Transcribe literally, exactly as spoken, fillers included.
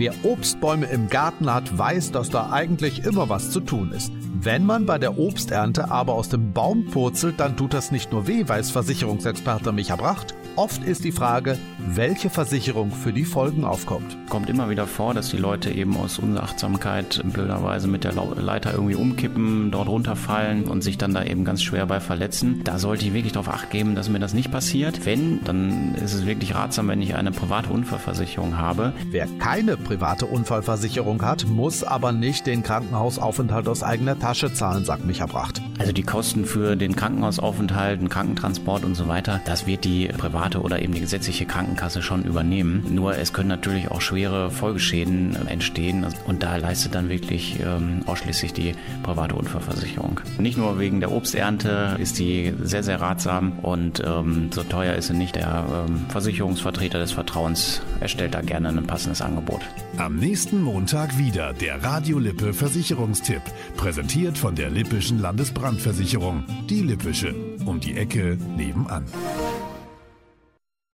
Wer Obstbäume im Garten hat, weiß, dass da eigentlich immer was zu tun ist. Wenn man bei der Obsternte aber aus dem Baum purzelt, dann tut das nicht nur weh, weiß Versicherungsexperte Micha Bracht. Oft ist die Frage, welche Versicherung für die Folgen aufkommt. Kommt immer wieder vor, dass die Leute eben aus Unachtsamkeit blöderweise mit der Leiter irgendwie umkippen, dort runterfallen und sich dann da eben ganz schwer bei verletzen. Da sollte ich wirklich darauf Acht geben, dass mir das nicht passiert. Wenn, dann ist es wirklich ratsam, wenn ich eine private Unfallversicherung habe. Wer keine private Unfallversicherung hat, muss aber nicht den Krankenhausaufenthalt aus eigener Tasche zahlen, sagt Micha Bracht. Also die Kosten für den Krankenhausaufenthalt, den Krankentransport und so weiter, das wird die private oder eben die gesetzliche Krankenkasse schon übernehmen. Nur es können natürlich auch schwere Folgeschäden entstehen und da leistet dann wirklich ähm, ausschließlich die private Unfallversicherung. Nicht nur wegen der Obsternte ist die sehr, sehr ratsam und ähm, so teuer ist sie nicht. Der ähm, Versicherungsvertreter des Vertrauens erstellt da gerne ein passendes Angebot. Am nächsten Montag wieder der Radio Lippe Versicherungstipp, präsentiert von der Lippischen Landesbrandversicherung. Die Lippische, um die Ecke nebenan.